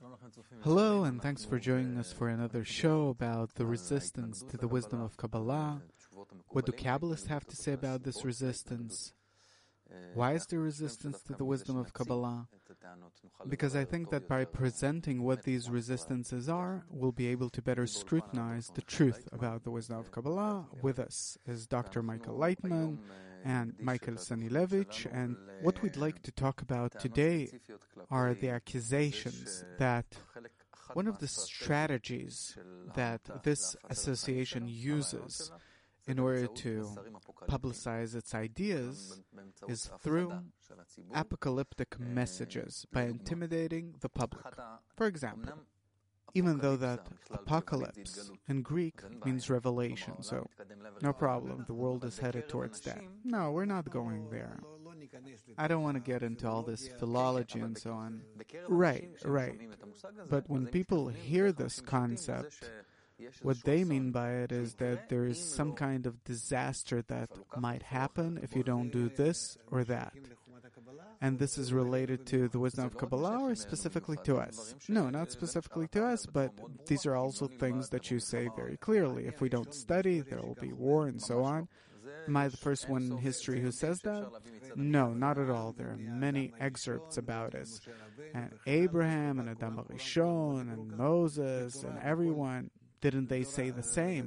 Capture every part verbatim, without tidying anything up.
Hello, and thanks for joining us for another show about the resistance to the wisdom of Kabbalah. What do Kabbalists have to say about this resistance? Why is there resistance to the wisdom of Kabbalah? Because I think that by presenting what these resistances are, we'll be able to better scrutinize the truth about the wisdom of Kabbalah. With us is Doctor Michael Leitman and Michael Sanilevich, and what we'd like to talk about today are the accusations that one of the strategies that this association uses in order to publicize its ideas is through apocalyptic messages by intimidating the public. For example, even though that apocalypse in Greek means revelation, so no problem, the world is headed towards that. No, we're not going there. I don't want to get into all this philology and so on. Right, right. But when people hear this concept, what they mean by it is that there is some kind of disaster that might happen if you don't do this or that. And this is related to the wisdom of Kabbalah or specifically to us? No, not specifically to us, but these are also things that you say very clearly. If we don't study, there will be war and so on. Am I the first one in history who says that? No, not at all. There are many excerpts about it. And Abraham and Adam HaRishon and Moses and everyone, didn't they say the same?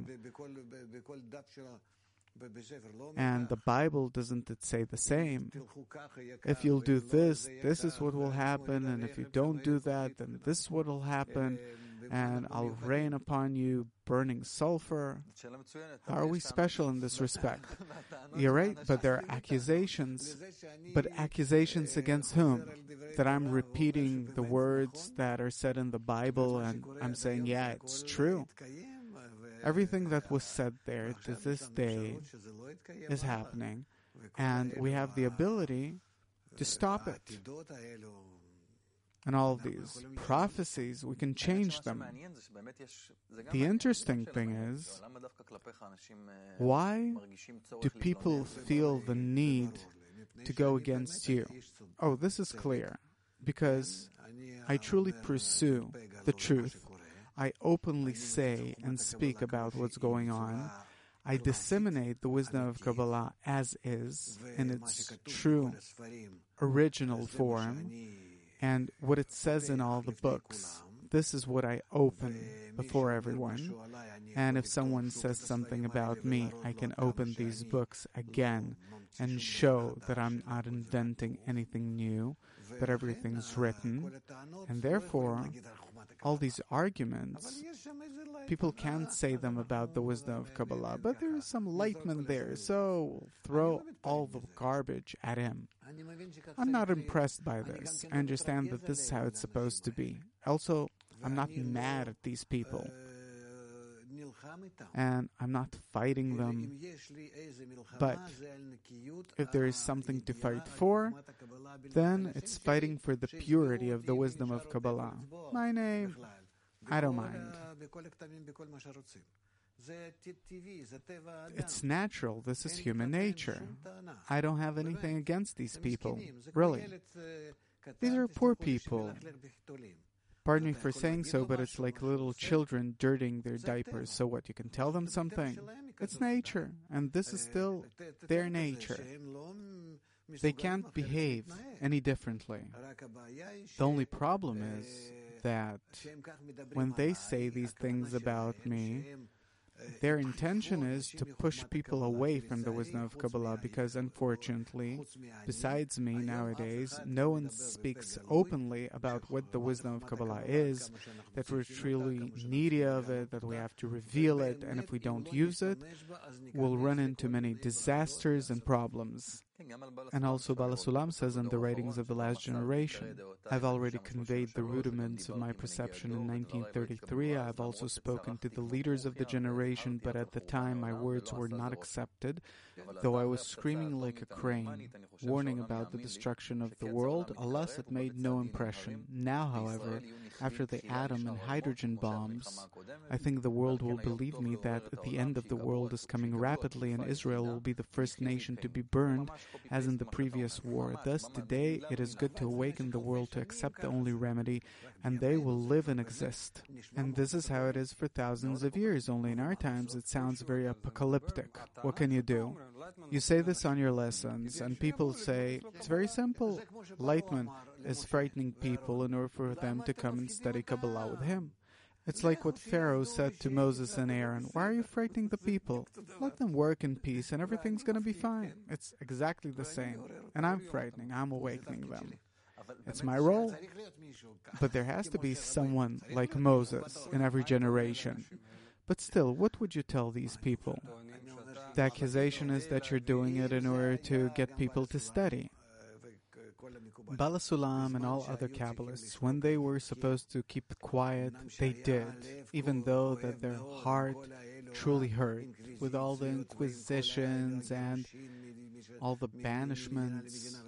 And the Bible, doesn't it say the same? If you'll do this, this is what will happen, and if you don't do that, then this is what will happen, and I'll rain upon you burning sulfur. How are we special in this respect? You're right, but there are accusations. But accusations against whom? That I'm repeating the words that are said in the Bible, and I'm saying, yeah, it's true. Everything that was said there to this day is happening, and we have the ability to stop it. And all of these prophecies, we can change them. The interesting thing is, why do people feel the need to go against you? Oh, this is clear. Because I truly pursue the truth. I openly say and speak about what's going on. I disseminate the wisdom of Kabbalah as is, in its true, original form, and what it says in all the books. This is what I open before everyone. And if someone says something about me, I can open these books again and show that I'm not inventing anything new, that everything's written. And therefore, all these arguments, people can't say them about the wisdom of Kabbalah, but there is some Leitman there, so throw all the garbage at him. I'm not impressed by this. I understand that this is how it's supposed to be. Also, I'm not mad at these people. And I'm not fighting them. But if there is something to fight for, then it's fighting for the purity of the wisdom of Kabbalah. My name, I don't mind. It's natural. This is human nature. I don't have anything against these people. Really. These are poor people. Pardon me for saying so, but it's like little children dirtying their diapers. So what, you can tell them something? It's nature, and this is still their nature. They can't behave any differently. The only problem is that when they say these things about me, their intention is to push people away from the wisdom of Kabbalah because, unfortunately, besides me nowadays, no one speaks openly about what the wisdom of Kabbalah is, that we're truly needy of it, that we have to reveal it, and if we don't use it, we'll run into many disasters and problems. And also Bala Sulam says in the writings of the last generation, I've already conveyed the rudiments of my perception in nineteen thirty-three. I've also spoken to the leaders of the generation, but at the time my words were not accepted, though I was screaming like a crane, warning about the destruction of the world. Alas, it made no impression. Now, however, after the atom and hydrogen bombs, I think the world will believe me that the end of the world is coming rapidly and Israel will be the first nation to be burned, as in the previous war. Thus, today, it is good to awaken the world to accept the only remedy, and they will live and exist. And this is how it is for thousands of years, only in our times it sounds very apocalyptic. What can you do? You say this on your lessons, and people say, it's very simple. Lightman is frightening people in order for them to come and study Kabbalah with him. It's like what Pharaoh said to Moses and Aaron. Why are you frightening the people? Let them work in peace and everything's going to be fine. It's exactly the same. And I'm frightening. I'm awakening them. It's my role. But there has to be someone like Moses in every generation. But still, what would you tell these people? The accusation is that you're doing it in order to get people to study. Bala Sulam and all other Kabbalists, when they were supposed to keep quiet, they did, even though that their heart truly hurt, with all the inquisitions and all the banishments.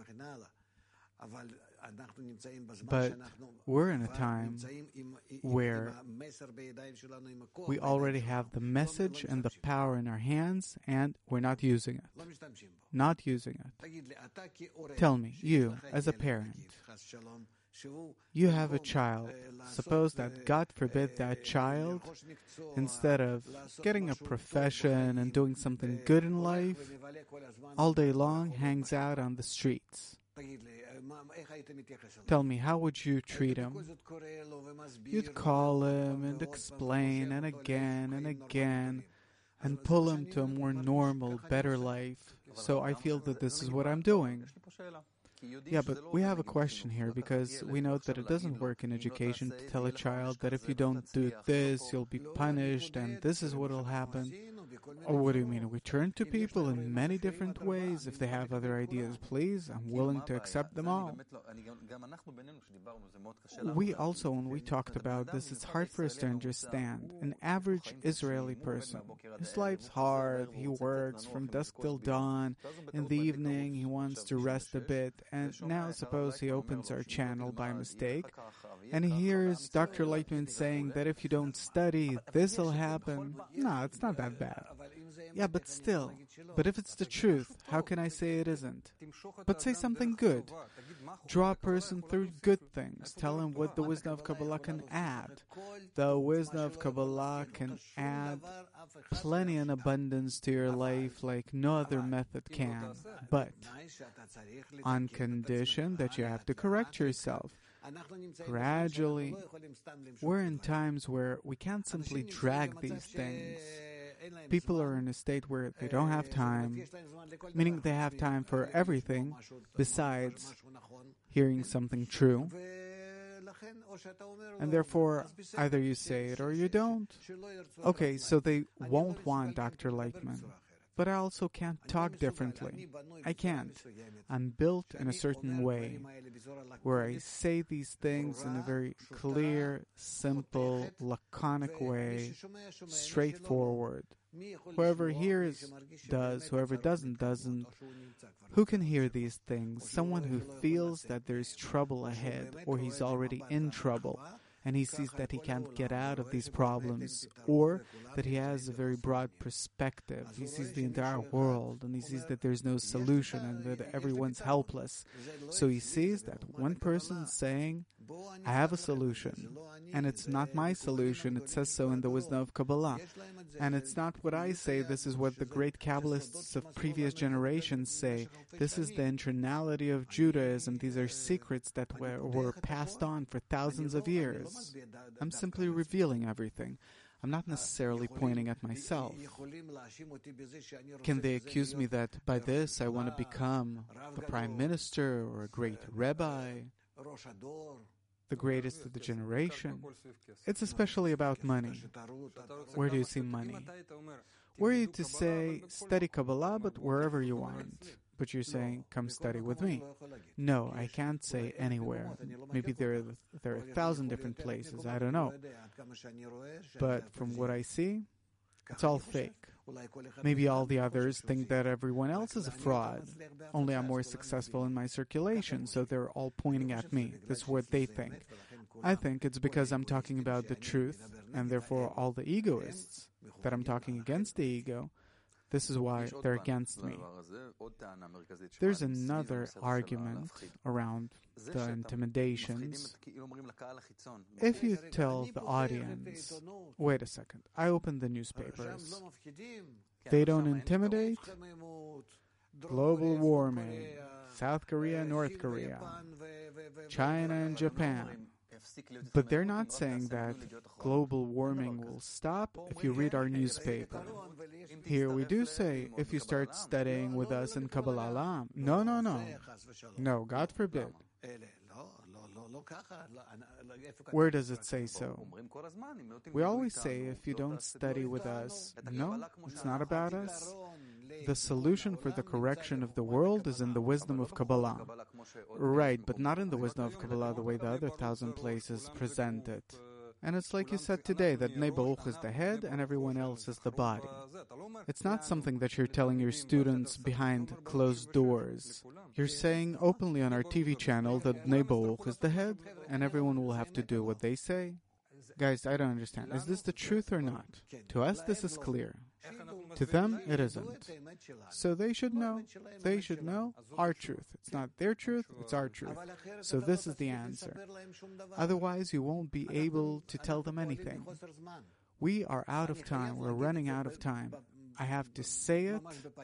But we're in a time where we already have the message and the power in our hands, and we're not using it. Not using it. Tell me, you, as a parent, you have a child. Suppose that, God forbid, that child, instead of getting a profession and doing something good in life, all day long hangs out on the streets. Tell me, how would you treat him? You'd call him and explain and again and again and pull him to a more normal, better life. So I feel that this is what I'm doing. Yeah, but we have a question here, because we know that it doesn't work in education to tell a child that if you don't do this, you'll be punished and this is what will happen. Or what do you mean? We turn to people in many different ways. If they have other ideas, please, I'm willing to accept them all. We also, when we talked about this, it's hard for us to understand. An average Israeli person, his life's hard, he works from dusk till dawn, in the evening he wants to rest a bit, and now suppose he opens our channel by mistake, and he hears Doctor Lightman saying that if you don't study, this'll happen. No, it's not that bad. Yeah, but still. But if it's the truth, how can I say it isn't? But say something good. Draw a person through good things. Tell him what the wisdom of Kabbalah can add. The wisdom of Kabbalah can add plenty and abundance to your life like no other method can. But on condition that you have to correct yourself. Gradually, we're in times where we can't simply drag these things. People are in a state where they don't have time, meaning they have time for everything besides hearing something true. And therefore, either you say it or you don't. Okay, so they won't want Doctor Lightman. But I also can't talk differently. I can't. I'm built in a certain way, where I say these things in a very clear, simple, laconic way, straightforward. Whoever hears, does. Whoever doesn't, doesn't. Who can hear these things? Someone who feels that there's trouble ahead, or he's already in trouble, and he sees that he can't get out of these problems, or that he has a very broad perspective. He sees the entire world, and he sees that there's no solution, and that everyone's helpless. So he sees that one person's saying, I have a solution, and it's not my solution. It says so in the wisdom of Kabbalah. And it's not what I say. This is what the great Kabbalists of previous generations say. This is the internality of Judaism. These are secrets that were, were passed on for thousands of years. I'm simply revealing everything. I'm not necessarily pointing at myself. Can they accuse me that by this I want to become the prime minister or a great rabbi, the greatest of the generation? It's especially about money. Where do you see money? Were you to say, study Kabbalah, but wherever you want? But you're saying, come study with me. No, I can't say anywhere. Maybe there are, there are a thousand different places. I don't know. But from what I see, it's all fake. Maybe all the others think that everyone else is a fraud. Only I'm more successful in my circulation, so they're all pointing at me. That's what they think. I think it's because I'm talking about the truth, and therefore all the egoists, that I'm talking against the ego, This is why they're against me. There's another argument around the intimidations. If you tell the audience, wait a second, I opened the newspapers. They don't intimidate? Global warming, South Korea, North Korea, China and Japan. But they're not saying that global warming will stop if you read our newspaper. Here we do say, if you start studying with us in Kabbalah Olam. No, no, no. No, God forbid. Where does it say so? We always say, if you don't study with us, no, it's not about us. The solution for the correction of the world is in the wisdom of Kabbalah. Right, but not in the wisdom of Kabbalah the way the other thousand places present it. And it's like you said today, that Bnei Baruch is the head and everyone else is the body. It's not something that you're telling your students behind closed doors. You're saying openly on our T V channel that Bnei Baruch is the head and everyone will have to do what they say. Guys, I don't understand. Is this the truth or not? To us, this is clear. To them, it isn't. So they should know. They should know our truth. It's not their truth, it's our truth. So this is the answer. Otherwise, you won't be able to tell them anything. We are out of time. We're running out of time. I have to say it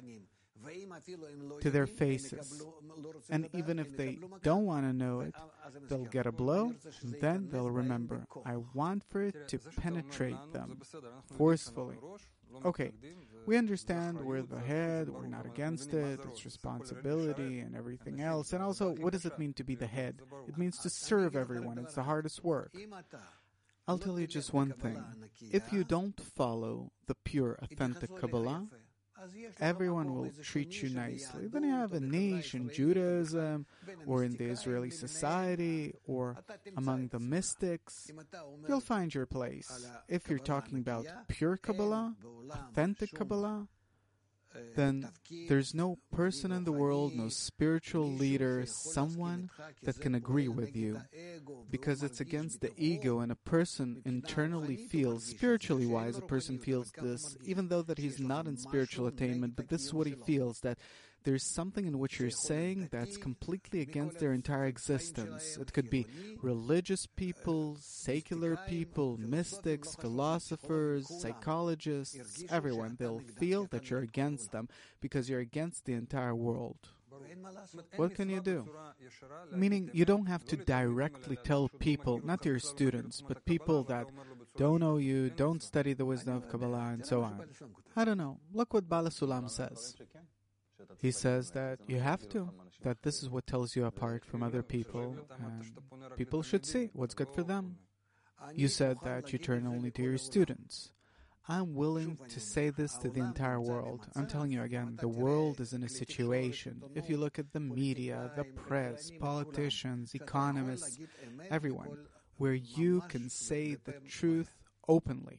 to their faces. And even if they don't want to know it, they'll get a blow, and then they'll remember. I want for it to penetrate them forcefully. Okay, we understand we're the head, we're not against it, it's responsibility and everything else. And also, what does it mean to be the head? It means to serve everyone. It's the hardest work. I'll tell you just one thing. If you don't follow the pure, authentic Kabbalah, everyone will treat you nicely. Then you have a niche in Judaism, or in the Israeli society, or among the mystics. You'll find your place. If you're talking about pure Kabbalah, authentic Kabbalah, then there's no person in the world, no spiritual leader, someone that can agree with you, because it's against the ego, and a person internally feels, spiritually wise, a person feels this, even though that he's not in spiritual attainment, but this is what he feels, that there's something in which you're saying that's completely against their entire existence. It could be religious people, secular people, mystics, philosophers, psychologists, everyone. They'll feel that you're against them because you're against the entire world. What can you do? Meaning, you don't have to directly tell people, not your students, but people that don't know you, don't study the wisdom of Kabbalah, and so on. I don't know. Look what Bala Sulam says. He says that you have to, that this is what tells you apart from other people, and people should see what's good for them. You said that you turn only to your students. I'm willing to say this to the entire world. I'm telling you again, the world is in a situation. If you look at the media, the press, politicians, economists, everyone, where you can say the truth openly.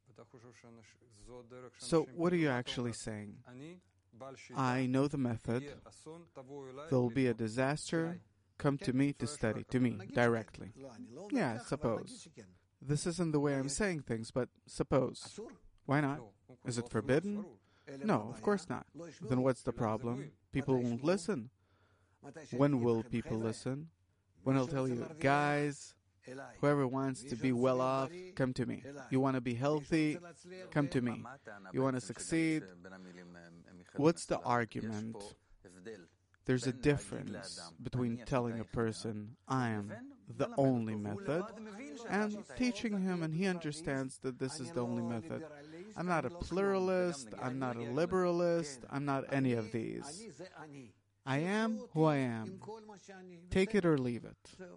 So what are you actually saying? I know the method. There will be a disaster. Come to me to study, to me, directly. Yeah, suppose. This isn't the way I'm saying things, but suppose. Why not? Is it forbidden? No, of course not. Then what's the problem? People won't listen. When will people listen? When I'll tell you, guys, whoever wants to be well off, come to me. You want to be healthy, come to me. You want to succeed? What's the argument? There's a difference between telling a person, I am the only method, and teaching him, and he understands that this is the only method. I'm not a pluralist, I'm not a liberalist, I'm not any of these. I am who I am. Take it or leave it.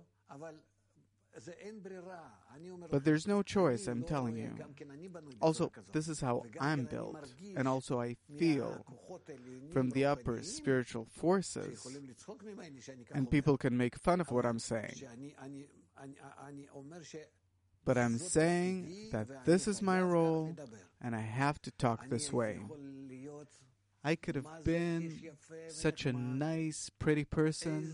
But there's no choice, I'm telling you. Also, this is how I'm built, and also I feel from the upper spiritual forces, and people can make fun of what I'm saying. But I'm saying that this is my role, and I have to talk this way. I could have been such a nice, pretty person.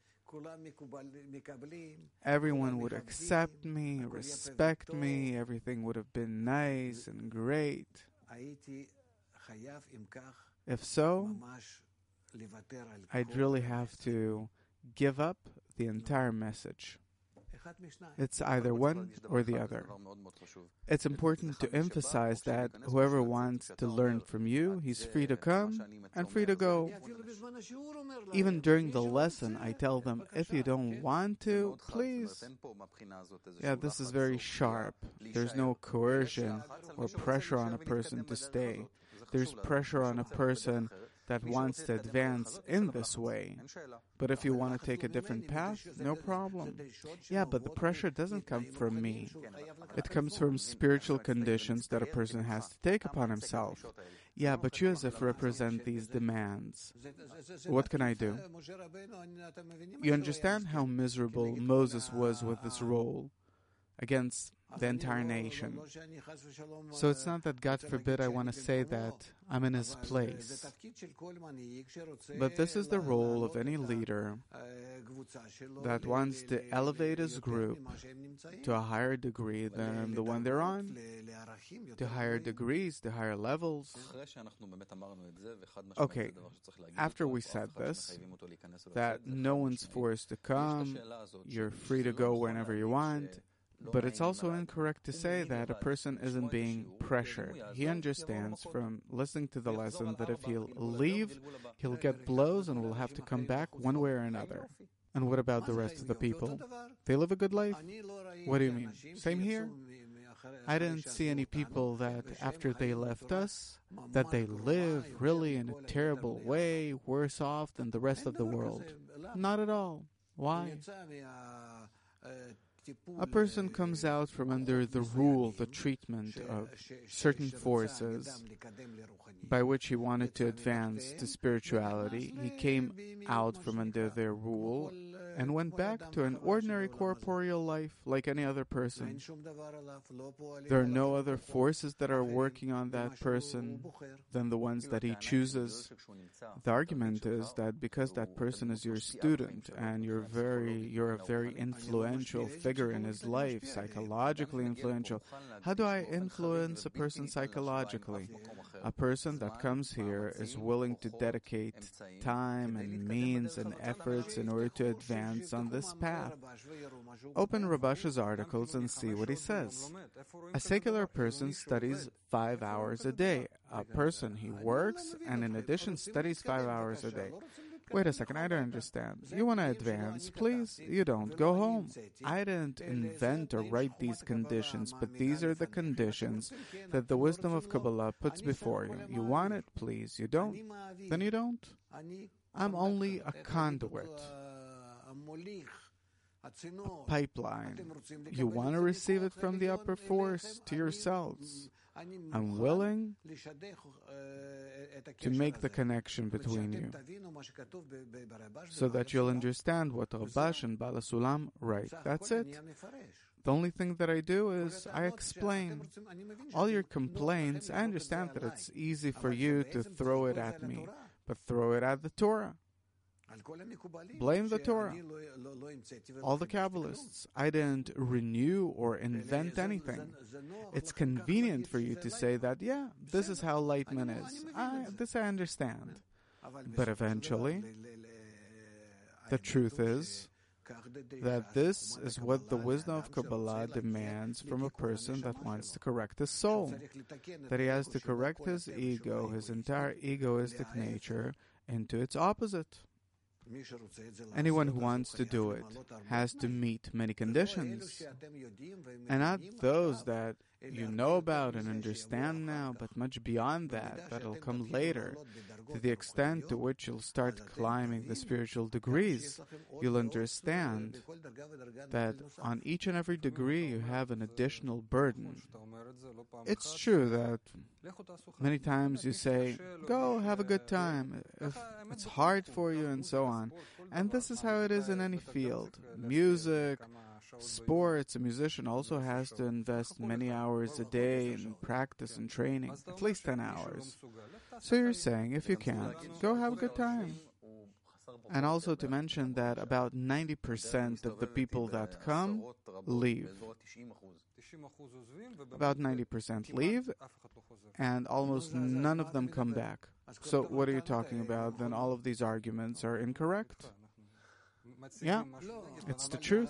Everyone would accept me, respect me, everything would have been nice and great. If so, I'd really have to give up the entire message. It's either one or the other. It's important to emphasize that whoever wants to learn from you, he's free to come and free to go. Even during the lesson, I tell them, if you don't want to, please. Yeah, this is very sharp. There's no coercion or pressure on a person to stay. There's pressure on a person that wants to advance in this way. But if you want to take a different path, no problem. Yeah, but the pressure doesn't come from me. It comes from spiritual conditions that a person has to take upon himself. Yeah, but Yosef represent these demands. What can I do? You understand how miserable Moses was with this role against the entire nation. So it's not that, God forbid, I want to say that I'm in his place. But this is the role of any leader that wants to elevate his group to a higher degree than the one they're on, to higher degrees, to higher levels. Okay, after we said this, that no one's forced to come, you're free to go whenever you want, but it's also incorrect to say that a person isn't being pressured. He understands from listening to the lesson that if he'll leave, he'll get blows and will have to come back one way or another. And what about the rest of the people? They live a good life? What do you mean? Same here? I didn't see any people that after they left us, that they live really in a terrible way, worse off than the rest of the world. Not at all. Why? A person comes out from under the rule, the treatment of certain forces by which he wanted to advance to spirituality. He came out from under their rule and went back to an ordinary corporeal life like any other person. There are no other forces that are working on that person than the ones that he chooses. The argument is that because that person is your student and you're very, you're a very influential figure in his life, psychologically influential. How do I influence a person psychologically? A person that comes here is willing to dedicate time and means and efforts in order to advance on this path. Open Rabash's articles and see what he says. A secular person studies five hours a day. A person, he works and in addition studies five hours a day. Wait a second, I don't understand. You want to advance, please? You don't. Go home. I didn't invent or write these conditions, but these are the conditions that the wisdom of Kabbalah puts before you. You want it, please. You don't? Then you don't. I'm only a conduit, a pipeline. You want to receive it from the upper force to yourselves. I'm willing to make the connection between you so that you'll understand what Rabash and Bala Sulam write. That's it. The only thing that I do is I explain. All your complaints, I understand that it's easy for you to throw it at me, but throw it at the Torah. Blame the Torah. All the Kabbalists. I didn't renew or invent anything. It's convenient for you to say that, yeah, this is how Lightman is. I, this I understand. But eventually, the truth is that this is what the wisdom of Kabbalah demands from a person that wants to correct his soul. That he has to correct his ego, his entire egoistic nature, into its opposite. Anyone who wants to do it has to meet many conditions, and not those that you know about and understand now, but much beyond that, that'll come later. To the extent to which you'll start climbing the spiritual degrees, you'll understand that on each and every degree you have an additional burden. It's true that many times you say, go have a good time, if it's hard for you and so on. And this is how it is in any field. Music, sports, a musician also has to invest many hours a day in practice and training, at least ten hours. So you're saying, if you can't, go have a good time. And also to mention that about ninety percent of the people that come leave. About ninety percent leave, and almost none of them come back. So what are you talking about? Then all of these arguments are incorrect? Yeah, it's the truth.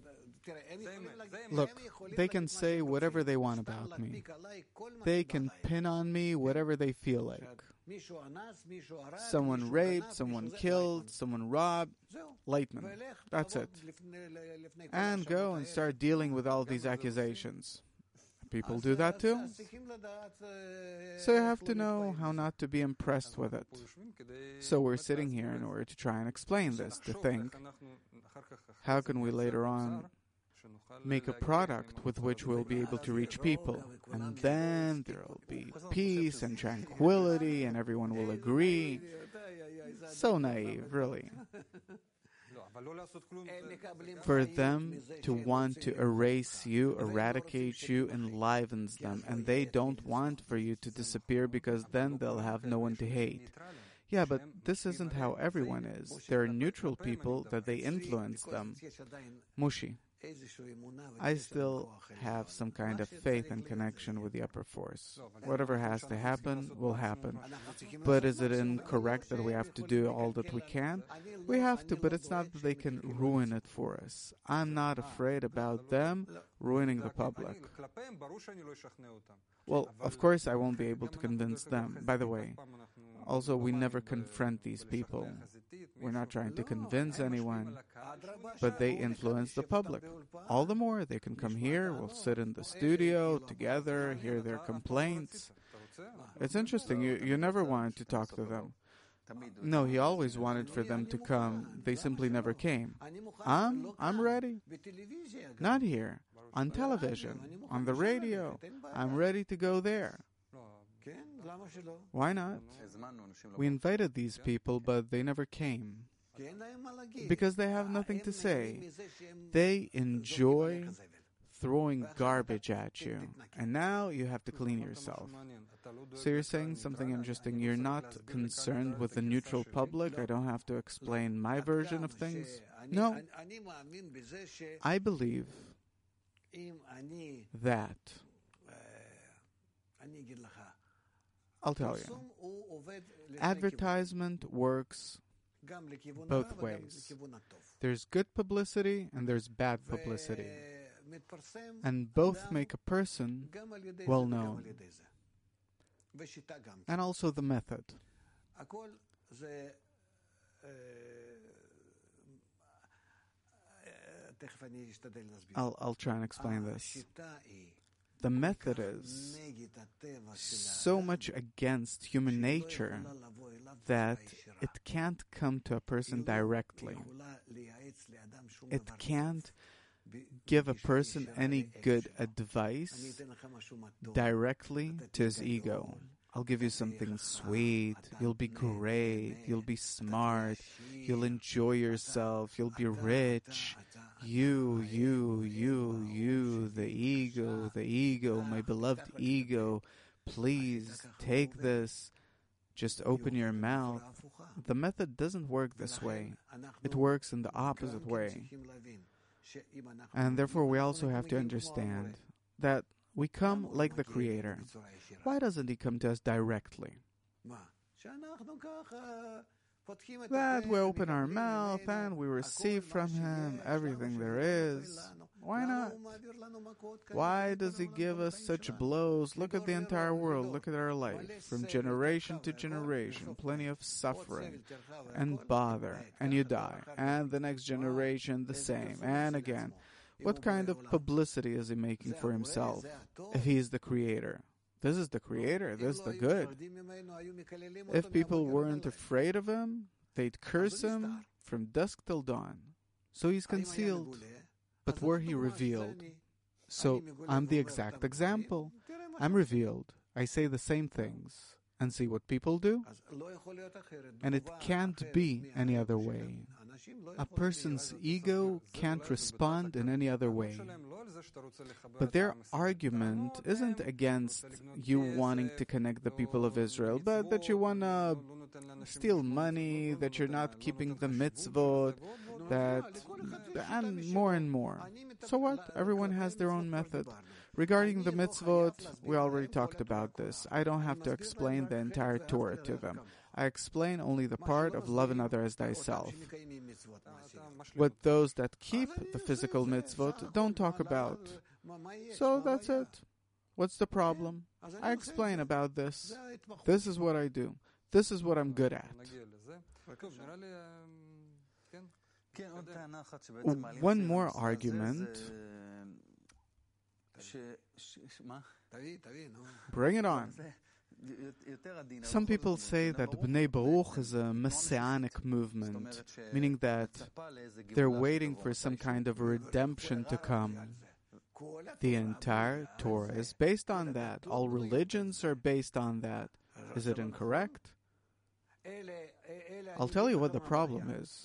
Look, they can say whatever they want about me. They can pin on me whatever they feel like. Someone raped, someone killed, someone robbed, Lightman. That's it. And go and start dealing with all these accusations. People do that too. So you have to know how not to be impressed with it. So we're sitting here in order to try and explain this, to think, how can we later on make a product with which we'll be able to reach people, and then there will be peace and tranquility and everyone will agree. So naive, really. For them to want to erase you, eradicate you, enlivens them, and they don't want for you to disappear because then they'll have no one to hate. Yeah, but this isn't how everyone is. There are neutral people that they influence them. Mushi. I still have some kind of faith and connection with the upper force. Whatever has to happen will happen. But is it incorrect that we have to do all that we can? We have to, but it's not that they can ruin it for us. I'm not afraid about them ruining the public. Well, of course I won't be able to convince them. By the way, also we never confront these people. We're not trying to convince anyone, but they influence the public. All the more they can come here, we'll sit in the studio together, hear their complaints. It's interesting, you, you never wanted to talk to them. No, he always wanted for them to come. They simply never came. I'm, I'm ready. Not here. On television, on the radio. I'm ready to go there. Why not? We invited these people, but they never came. Because they have nothing to say. They enjoy throwing garbage at you. And now you have to clean yourself. So you're saying something interesting. You're not concerned with the neutral public? I don't have to explain my version of things? No. I believe that. I'll tell you. Advertisement works both ways. There's good publicity and there's bad publicity. And both make a person well known. And also the method. I'll, I'll try and explain this. The method is so much against human nature that it can't come to a person directly. It can't give a person any good advice directly to his ego. I'll give you something sweet, you'll be great, you'll be smart, you'll enjoy yourself, you'll be rich. You, you, you, you, the ego, the ego, my beloved ego, please take this. Just open your mouth. The method doesn't work this way. It works in the opposite way. And therefore we also have to understand that we come like the Creator. Why doesn't He come to us directly? That we open our mouth and we receive from Him everything there is. Why not? Why does He give us such blows? Look at the entire world. Look at our life. From generation to generation, plenty of suffering and bother. And you die. And the next generation, the same. And again. What kind of publicity is He making for Himself if He is the Creator? This is the Creator. This is the good. If people weren't afraid of Him, they'd curse Him from dusk till dawn. So He's concealed. But were He revealed? So I'm the exact example. I'm revealed. I say the same things. And see what people do? And it can't be any other way. A person's ego can't respond in any other way. But their argument isn't against you wanting to connect the people of Israel, but that you want to steal money, that you're not keeping the mitzvot, that, and more and more. So what? Everyone has their own method. Regarding the mitzvot, we already talked about this. I don't have to explain the entire Torah to them. I explain only the part of love another as thyself. What those that keep the physical mitzvot don't talk about. So that's it. What's the problem? I explain about this. This is what I do. This is what I'm good at. One more argument. Bring it on. Some people say that Bnei Baruch is a messianic movement, meaning that they're waiting for some kind of a redemption to come. The entire Torah is based on that. All religions are based on that. Is it incorrect? I'll tell you what the problem is.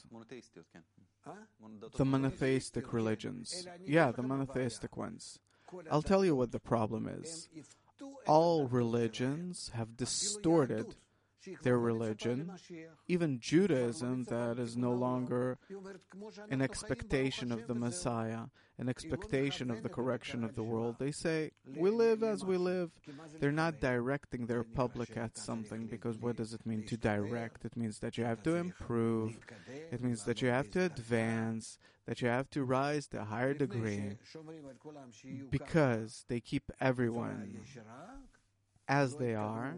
The monotheistic religions. Yeah, the monotheistic ones. I'll tell you what the problem is. All religions have distorted their religion. Even Judaism, that is no longer an expectation of the Messiah, an expectation of the correction of the world. They say, we live as we live. They're not directing their public at something, because what does it mean to direct? It means that you have to improve. It means that you have to advance, that you have to rise to a higher degree, because they keep everyone as they are,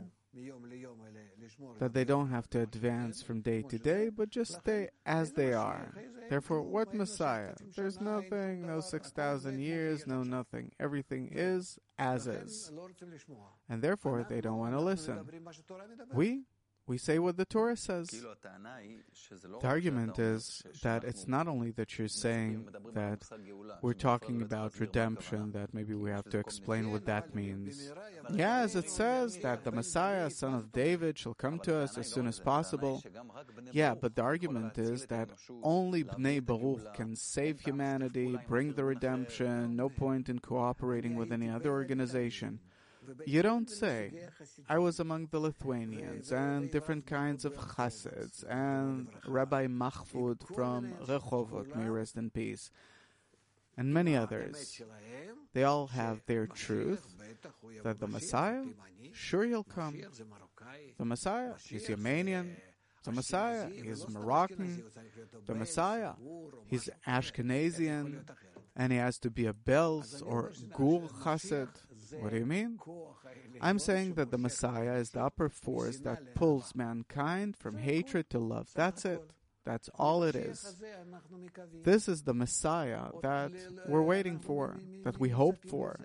that they don't have to advance from day to day, but just stay as they are. Therefore, what Messiah? There's nothing, no six thousand years, no nothing. Everything is as is. And therefore, they don't want to listen. We? We say what the Torah says. The argument is that it's not only that you're saying that we're talking about redemption, that maybe we have to explain what that means. Yeah, as it says that the Messiah, son of David, shall come to us as soon as possible. Yeah, but the argument is that only Bnei Baruch can save humanity, bring the redemption, no point in cooperating with any other organization. You don't say, I was among the Lithuanians and different kinds of chassids and Rabbi Mahfoud from Rehovot, may rest in peace, and many others. They all have their truth, that the Messiah, sure he'll come. The Messiah, he's Yemenian. The Messiah, he's Moroccan. The Messiah, he's Ashkenazian, and he has to be a Belz or Gur chassid. What do you mean? I'm saying that the Messiah is the upper force that pulls mankind from hatred to love. That's it. That's all it is. This is the Messiah that we're waiting for, that we hope for.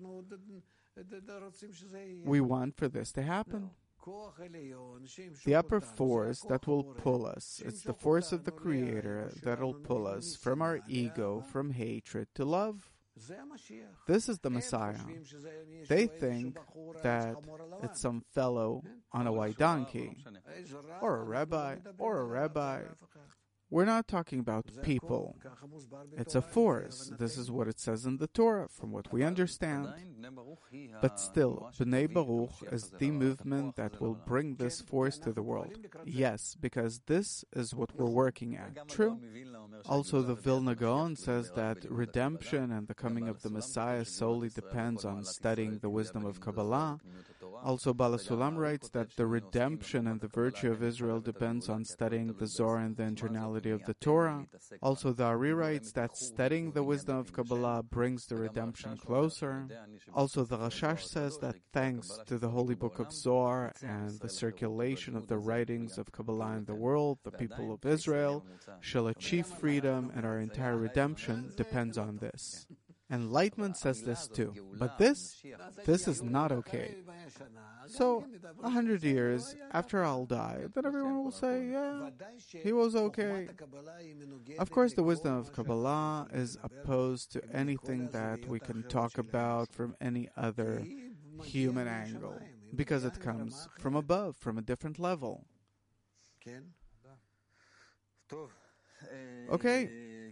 We want for this to happen. The upper force that will pull us, it's the force of the Creator that will pull us from our ego, from hatred to love. This is the Messiah. They think that it's some fellow on a white donkey, or a rabbi, or a rabbi. We're not talking about people. It's a force. This is what it says in the Torah, from what we understand. But still, Bnei Baruch is the movement that will bring this force to the world. Yes, because this is what we're working at. True. Also, the Vilna Gaon says that redemption and the coming of the Messiah solely depends on studying the wisdom of Kabbalah. Also, Bala Sulam writes that the redemption and the virtue of Israel depends on studying the Zohar and the internality of the Torah. Also, the Ari writes that studying the wisdom of Kabbalah brings the redemption closer. Also, the Rashash says that thanks to the holy book of Zohar and the circulation of the writings of Kabbalah in the world, the people of Israel shall achieve freedom, and our entire redemption depends on this. And Lightman says this too. But this, this is not okay. So, a hundred years after I'll die, then everyone will say, yeah, he was okay. Of course, the wisdom of Kabbalah is opposed to anything that we can talk about from any other human angle, because it comes from above, from a different level. Okay.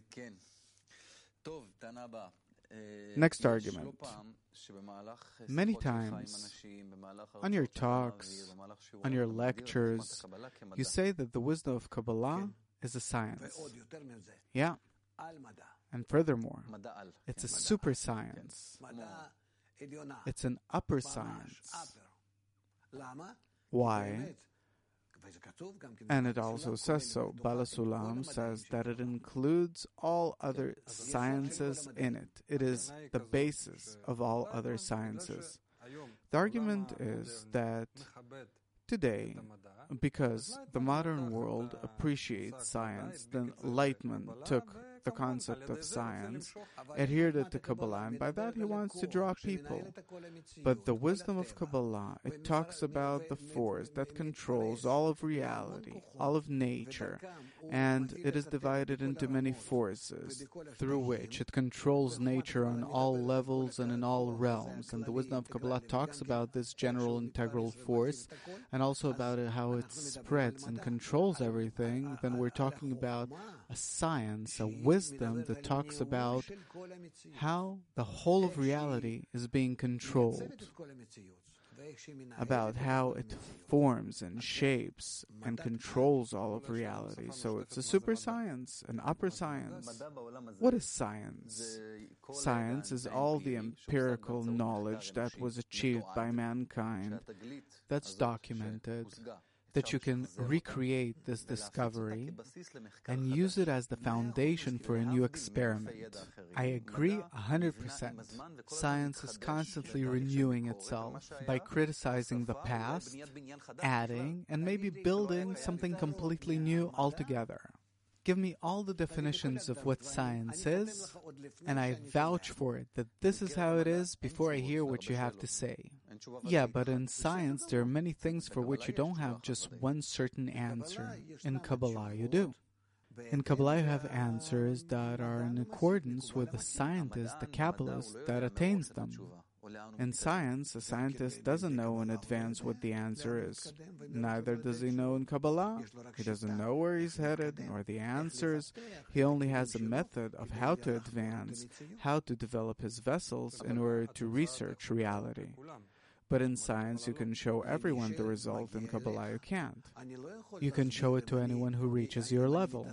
Next argument. Many times, on your talks, on your lectures, you say that the wisdom of Kabbalah is a science. Yeah. And furthermore, it's a super science. It's an upper science. Why? And it also says so. Bala Sulam says that it includes all other sciences in it. It is the basis of all other sciences. The argument is that today, because the modern world appreciates science, then Lightman took the concept of science, adhered it to Kabbalah, and by that he wants to draw people. But the wisdom of Kabbalah, it talks about the force that controls all of reality, all of nature, and it is divided into many forces through which it controls nature on all levels and in all realms. And the wisdom of Kabbalah talks about this general integral force and also about it, how it spreads and controls everything. Then we're talking about a science, a wisdom that talks about how the whole of reality is being controlled, about how it forms and shapes and controls all of reality. So it's a super science, an upper science. What is science? Science is all the empirical knowledge that was achieved by mankind, that's documented, that you can recreate this discovery and use it as the foundation for a new experiment. I agree one hundred percent. Science is constantly renewing itself by criticizing the past, adding, and maybe building something completely new altogether. Give me all the definitions of what science is, and I vouch for it that this is how it is before I hear what you have to say. Yeah, but in science there are many things for which you don't have just one certain answer. In Kabbalah you do. In Kabbalah you have answers that are in accordance with the scientist, the Kabbalist, that attains them. In science, a scientist doesn't know in advance what the answer is. Neither does he know in Kabbalah. He doesn't know where he's headed, nor the answers. He only has a method of how to advance, how to develop his vessels in order to research reality. But in science, you can show everyone the result. In Kabbalah, you can't. You can show it to anyone who reaches your level.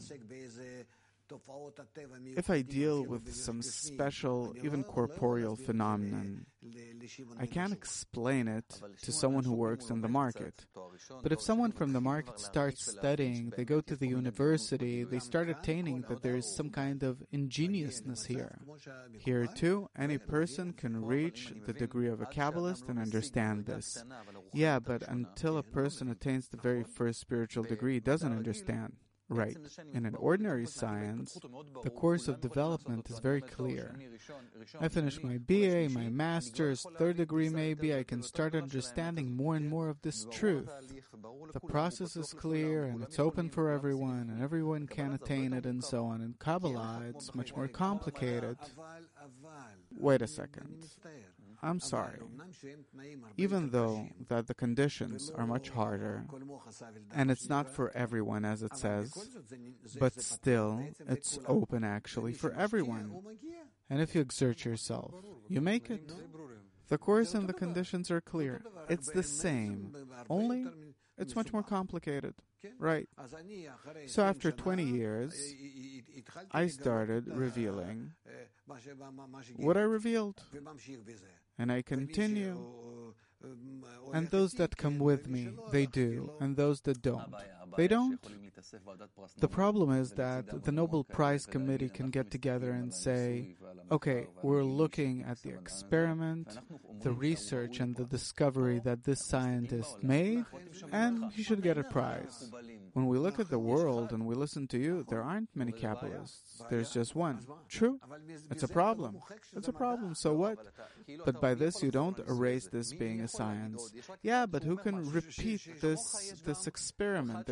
If I deal with some special, even corporeal phenomenon, I can't explain it to someone who works in the market. But if someone from the market starts studying, they go to the university, they start attaining that there is some kind of ingeniousness here. Here too, any person can reach the degree of a Kabbalist and understand this. Yeah, but until a person attains the very first spiritual degree, he doesn't understand. Right. In an ordinary science, the course of development is very clear. I finish my B A, my master's, third degree maybe, I can start understanding more and more of this truth. The process is clear and it's open for everyone and everyone can attain it and so on. In Kabbalah, it's much more complicated. Wait a second. I'm sorry. Even though that the conditions are much harder, and it's not for everyone as it says, but still, it's open actually for everyone. And if you exert yourself, you make it. The course and the conditions are clear. It's the same, only it's much more complicated. Right. So after twenty years, I started revealing what I revealed. And I continue. And those that come with me, they do. And those that don't, they don't. The problem is that the Nobel Prize Committee can get together and say, okay, we're looking at the experiment, the research and the discovery that this scientist made, and he should get a prize. When we look at the world and we listen to you, there aren't many Kabbalists. There's just one. True. It's a problem. It's a problem. So what? But by this, you don't erase this being a science. Yeah, but who can repeat this this experiment? There's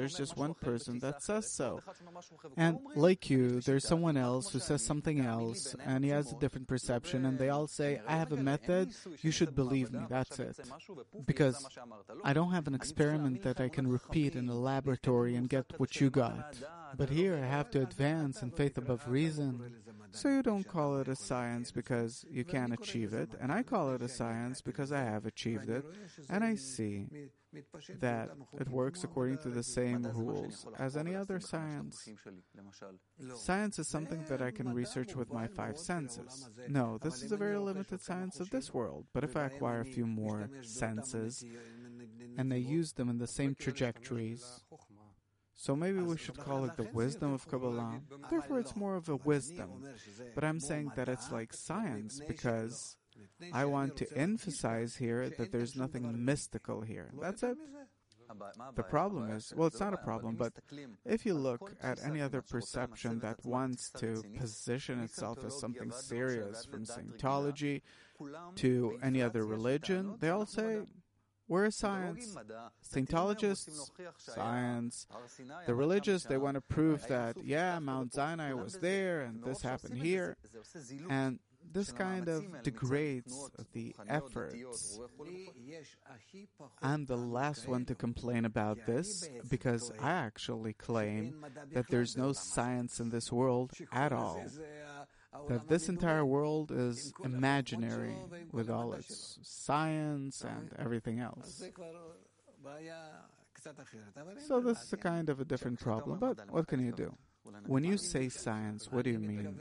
there's just one person that says so. And like you, there's someone else who says something else, and he has a different perception, and they all say, I have a method, you should believe me, that's it. Because I don't have an experiment that I can repeat in a laboratory and get what you got. But here I have to advance in faith above reason. So you don't call it a science because you can't achieve it, and I call it a science because I have achieved it, and I see that it works according to the same rules as any other science. Science is something that I can research with my five senses. No, this is a very limited science of this world, but if I acquire a few more senses, and I use them in the same trajectories, so maybe we should call it the wisdom of Kabbalah. Therefore, it's more of a wisdom. But I'm saying that it's like science because I want to emphasize here that there's nothing mystical here. That's it. The problem is, well, it's not a problem, but if you look at any other perception that wants to position itself as something serious, from Scientology to any other religion, they all say, we're a science. Scientologists, science. The religious, they want to prove that, yeah, Mount Sinai was there, and this happened here. And this kind of degrades the efforts. I'm the last one to complain about this, because I actually claim that there's no science in this world at all. That this entire world is imaginary with all its science and everything else. So this is a kind of a different problem, but what can you do? When you say science, what do you mean?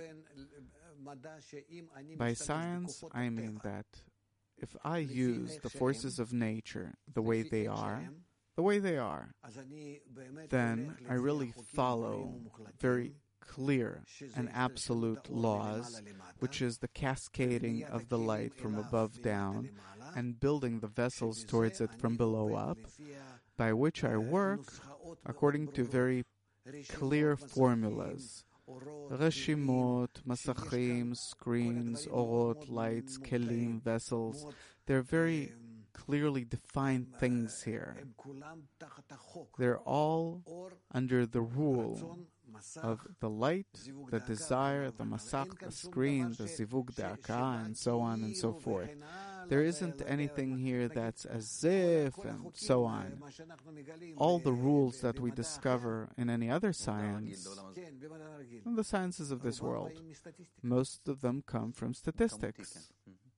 By science, I mean that if I use the forces of nature the way they are, the way they are, then I really follow very clear and absolute laws, which is the cascading of the light from above down and building the vessels towards it from below up, by which I work according to very clear formulas. Reshimot, masachim, screens, orot, lights, kelim, vessels. They're very clearly defined things here. They're all under the rule of the light, the desire, the masach, the screen, the zivug, the akah, and so on and so forth. There isn't anything here that's as if, and so on. All the rules that we discover in any other science, in the sciences of this world, most of them come from statistics.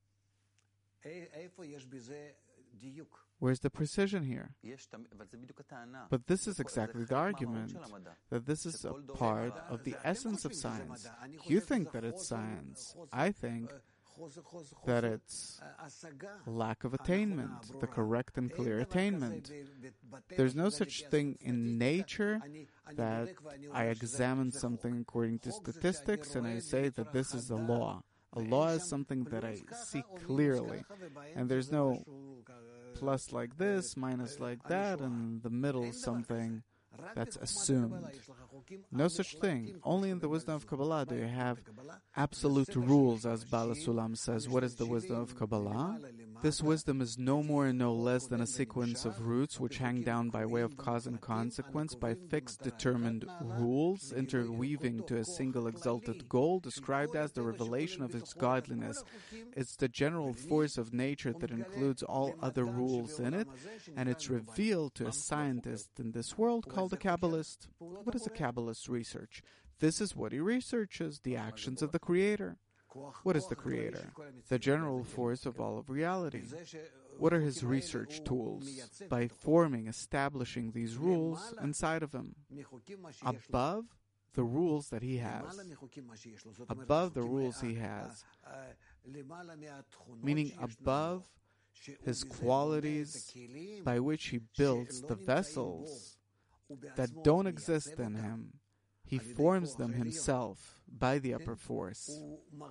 Where's the precision here? But this is exactly the argument, that this is a part of the essence of science. You think that it's science. I think that it's lack of attainment, the correct and clear attainment. There's no such thing in nature that I examine something according to statistics and I say that this is a law. A law is something that I see clearly, and there's no plus like this, minus like that, and the middle something that's assumed. No such thing. Only in the wisdom of Kabbalah do you have absolute rules, as Bala Sulam says. What is the wisdom of Kabbalah? This wisdom is no more and no less than a sequence of roots which hang down by way of cause and consequence by fixed determined rules, interweaving to a single exalted goal, described as the revelation of its godliness. It's the general force of nature that includes all other rules in it, and it's revealed to a scientist in this world called a Kabbalist. What is a Kabbalist research? This is what he researches, the actions of the Creator. What is the Creator? The general force of all of reality. What are his research tools? By forming, establishing these rules inside of him, above the rules that he has. Above the rules he has. Meaning above his qualities by which he builds the vessels that don't exist in him. He forms them himself by the upper force.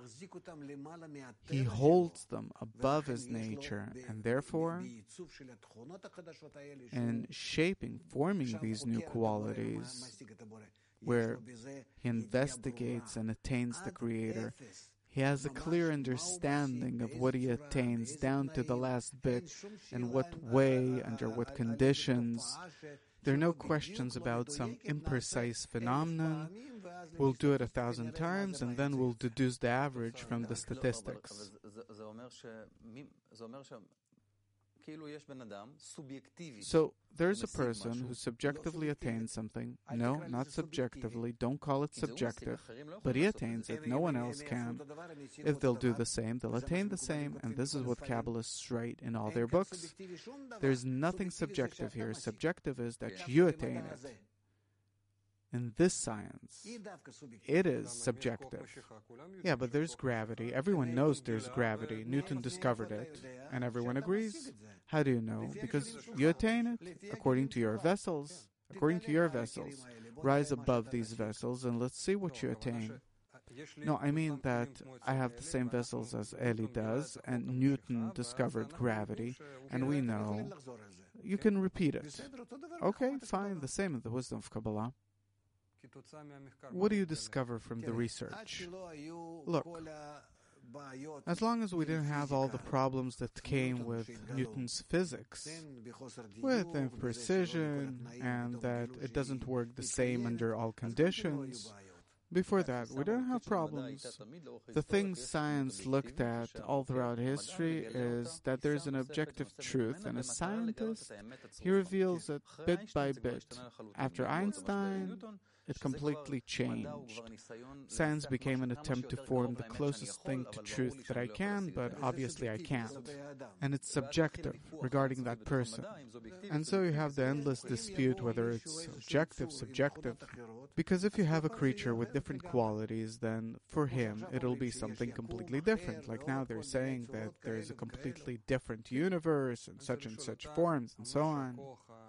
He holds them above his nature, and therefore, in shaping, forming these new qualities, where he investigates and attains the Creator, he has a clear understanding of what he attains down to the last bit, and what way, under what conditions, There are no questions about some imprecise phenomenon. We'll do it a thousand times and then we'll deduce the average from the statistics. So there's a person who subjectively attains something. No, not subjectively. Don't call it subjective. But he attains it. No one else can. If they'll do the same, they'll attain the same. And this is what Kabbalists write in all their books. There's nothing subjective here. Subjective is that you attain it. In this science, it is subjective. Yeah, but there's gravity. Everyone knows there's gravity. Newton discovered it, and everyone agrees. How do you know? Because you attain it according to your vessels. According to your vessels. Rise above these vessels, and let's see what you attain. No, I mean that I have the same vessels as Eli does, and Newton discovered gravity, and we know. You can repeat it. Okay, fine, the same in the wisdom of Kabbalah. What do you discover from the research? Look, as long as we didn't have all the problems that came with Newton's physics, with imprecision, and that it doesn't work the same under all conditions, before that, we didn't have problems. The things science looked at all throughout history is that there's an objective truth, and a scientist, he reveals it bit by bit. After Einstein, it completely changed. Science became an attempt to form the closest thing to truth that I can, but obviously I can't. And it's subjective regarding that person. And so you have the endless dispute whether it's objective, subjective. Because if you have a creature with different qualities, then for him it'll be something completely different. Like now they're saying that there's a completely different universe and such and such forms and so on.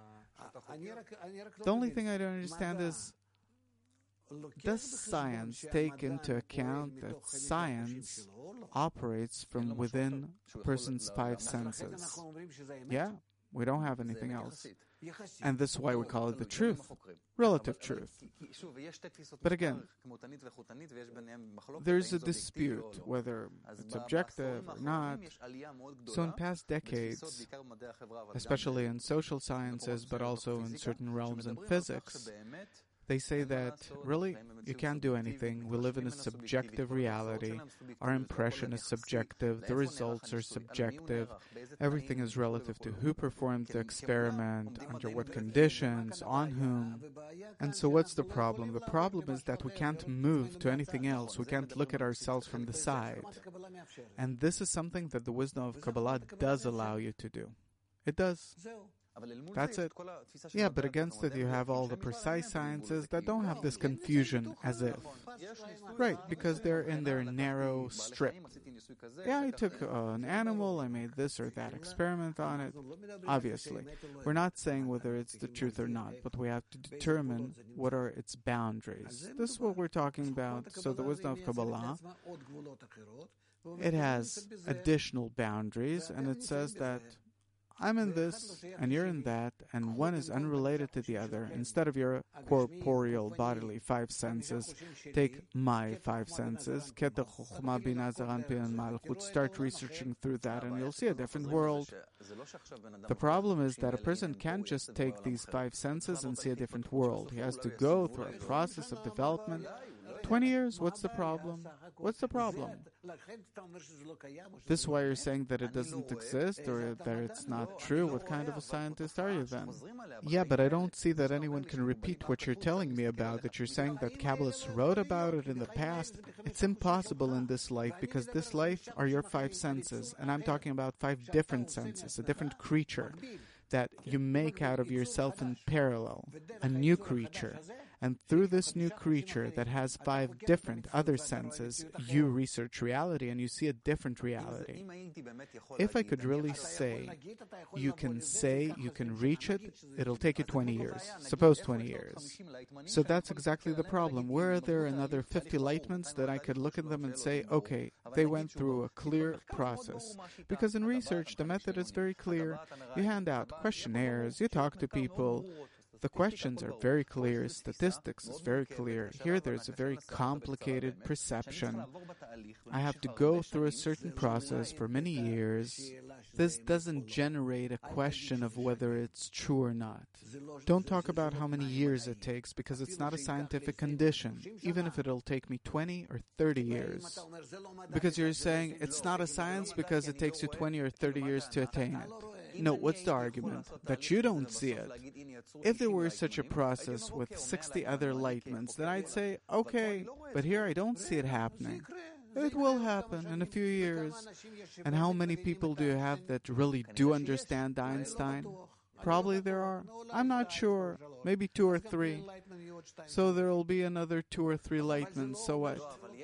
The only thing I don't understand is, does science take into account that science operates from within a person's five senses? Yeah, we don't have anything else. And this is why we call it the truth, relative truth. But again, there's a dispute whether it's objective or not. So in past decades, especially in social sciences, but also in certain realms in physics, they say that, really, you can't do anything. We live in a subjective reality. Our impression is subjective. The results are subjective. Everything is relative to who performed the experiment, under what conditions, on whom. And so what's the problem? The problem is that we can't move to anything else. We can't look at ourselves from the side. And this is something that the wisdom of Kabbalah does allow you to do. It does. That's it. Yeah, but against it you have all the precise sciences that don't have this confusion as if. Right, because they're in their narrow strip. Yeah, I took uh, an animal, I made this or that experiment on it. Obviously, we're not saying whether it's the truth or not, but we have to determine what are its boundaries. This is what we're talking about. So the wisdom of Kabbalah, it has additional boundaries, and it says that I'm in this, and you're in that, and one is unrelated to the other. Instead of your corporeal, bodily five senses, take my five senses. Start researching through that, and you'll see a different world. The problem is that a person can't just take these five senses and see a different world. He has to go through a process of development. twenty years, what's the problem? What's the problem? This is why you're saying that it doesn't exist or that it's not true. What kind of a scientist are you then? Yeah, but I don't see that anyone can repeat what you're telling me about, that you're saying that Kabbalists wrote about it in the past. It's impossible in this life, because this life are your five senses, and I'm talking about five different senses, a different creature that you make out of yourself in parallel, a new creature. And through this new creature that has five different other senses, you research reality and you see a different reality. If I could really say, you can say, you can reach it, it'll take you twenty years. Suppose twenty years. So that's exactly the problem. Where are there another fifty lightmans that I could look at them and say, okay, they went through a clear process? Because in research, the method is very clear. You hand out questionnaires, you talk to people. The questions are very clear, statistics is very clear. Here there's a very complicated perception. I have to go through a certain process for many years This doesn't generate a question of whether it's true or not. Don't talk about how many years it takes, because it's not a scientific condition, even if it'll take me twenty or thirty years. Because you're saying it's not a science because it takes you twenty or thirty years to attain it. No, what's the argument? That you don't see it. If there were such a process with sixty other enlightenments, then I'd say, okay, but here I don't see it happening. It will happen in a few years. And how many people do you have that really do understand Einstein? Probably there are. I'm not sure. Maybe two or three. So there will be another two or three enlightenments, so what?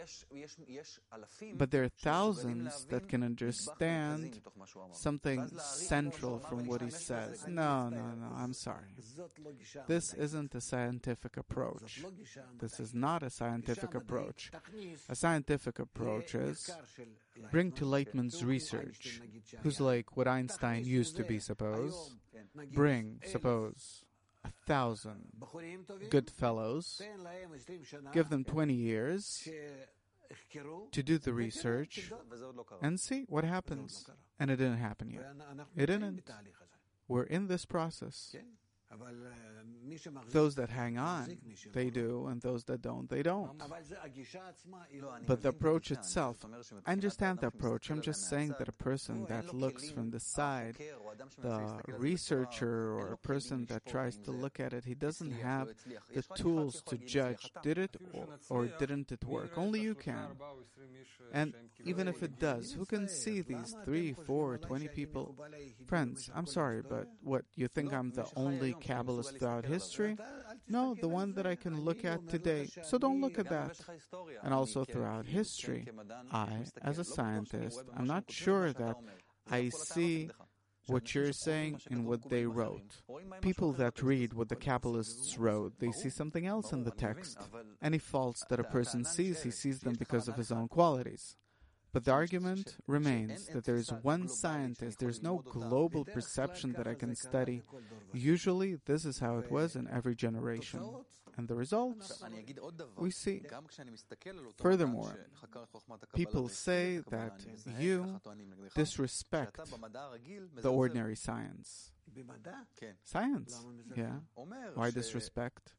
But there are thousands that can understand something central from what he says. No, no, no, I'm sorry. This isn't a scientific approach. This is not a scientific approach. A scientific approach is bring to Lightman's research, who's like what Einstein used to be, suppose. Bring, suppose, a thousand good fellows, give them twenty years to do the research, and see what happens. And it didn't happen yet. It didn't. We're in this process. Those that hang on, they do, and those that don't, they don't. But the approach itself, I understand the approach. I'm just saying that a person that looks from the side, the researcher or a person that tries to look at it, he doesn't have the tools to judge, did it or, or didn't it work? Only you can. And even if it does, who can see these three, four, twenty people? Friends, I'm sorry, but what, you think I'm the only Kabbalist throughout history? No, the one that I can look at today. So don't look at that. And also throughout history, I, as a scientist, I'm not sure that I see what you're saying in what they wrote. People that read what the Kabbalists wrote, they see something else in the text. Any faults that a person sees, he sees them because of his own qualities. But the argument remains that there is one scientist, there's no global perception that I can study. Usually, this is how it was in every generation. And the results, we see. Furthermore, people say that you disrespect the ordinary science. Science, yeah. Why disrespect?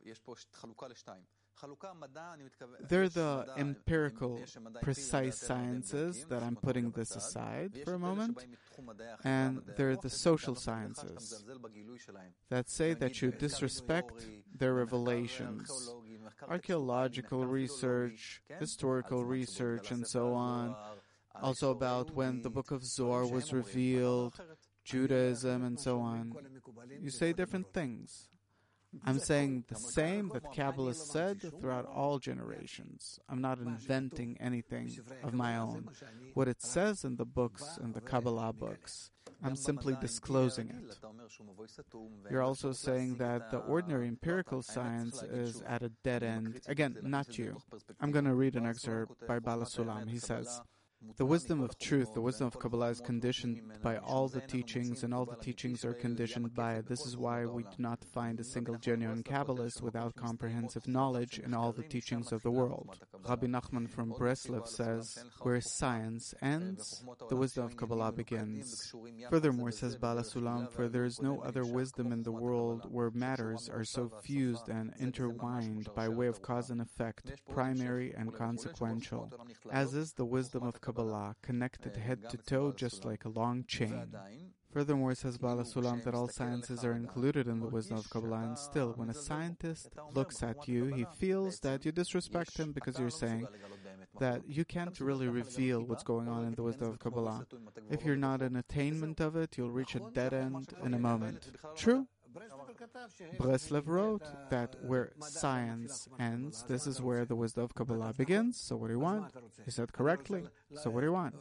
They're the empirical, precise sciences that I'm putting this aside for a moment, and they're the social sciences that say that you disrespect their revelations, archaeological research, historical research, and so on, also about when the Book of Zohar was revealed, Judaism, and so on. You say different things. I'm saying the same that Kabbalists said throughout all generations. I'm not inventing anything of my own. What it says in the books, in the Kabbalah books, I'm simply disclosing it. You're also saying that the ordinary empirical science is at a dead end. Again, not you. I'm going to read an excerpt by Bala Sulam. He says, the wisdom of truth, the wisdom of Kabbalah is conditioned by all the teachings, and all the teachings are conditioned by it. This is why we do not find a single genuine Kabbalist without comprehensive knowledge in all the teachings of the world. Rabbi Nachman from Breslov says, where science ends, the wisdom of Kabbalah begins. Furthermore, says Bala Sulam, for there is no other wisdom in the world where matters are so fused and intertwined by way of cause and effect, primary and consequential, as is the wisdom of Kabbalah. Kabbalah, connected head to toe just like a long chain. Furthermore, says Bala Sulam, that all sciences are included in the wisdom of Kabbalah, and still, when a scientist looks at you, he feels that you disrespect him because you're saying that you can't really reveal what's going on in the wisdom of Kabbalah. If you're not in attainment of it, you'll reach a dead end in a moment. True? Breslev wrote that where science ends, this is where the wisdom of Kabbalah begins. So what do you want? He said correctly. So what do you want?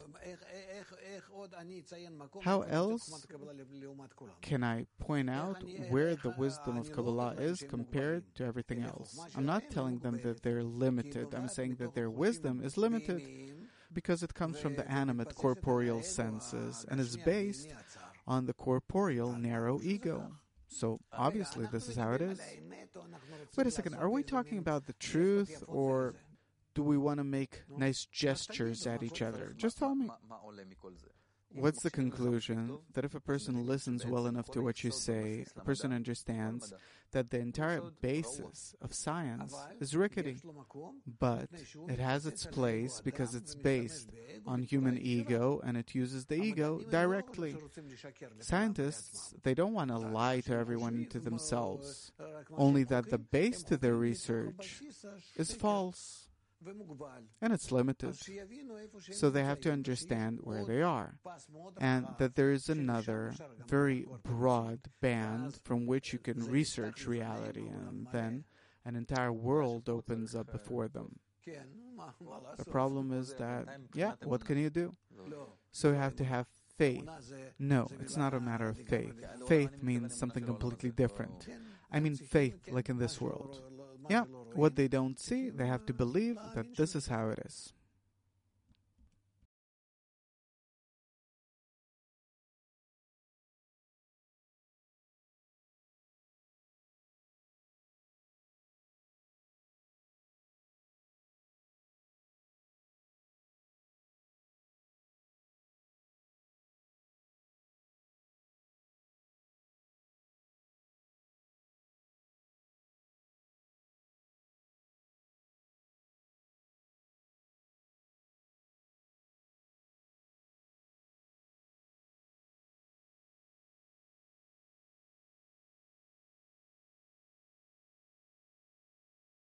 How else can I point out where the wisdom of Kabbalah is compared to everything else? I'm not telling them that they're limited. I'm saying that their wisdom is limited because it comes from the animate corporeal senses and is based on the corporeal narrow ego. So, obviously, this is how it is. Wait a second, are we talking about the truth, or do we want to make nice gestures at each other? Just tell me. what's the conclusion? That if a person listens well enough to what you say, a person understands that the entire basis of science is rickety, but it has its place because it's based on human ego and it uses the ego directly. Scientists, they don't want to lie to everyone and to themselves, only that the base to their research is false. And it's limited. So they have to understand where they are. And that there is another very broad band from which you can research reality. And then an entire world opens up before them. The problem is that, yeah, what can you do? So you have to have faith. No, it's not a matter of faith. Faith means something completely different. I mean faith like in this world. Yeah, what they don't see, they have to believe that this is how it is.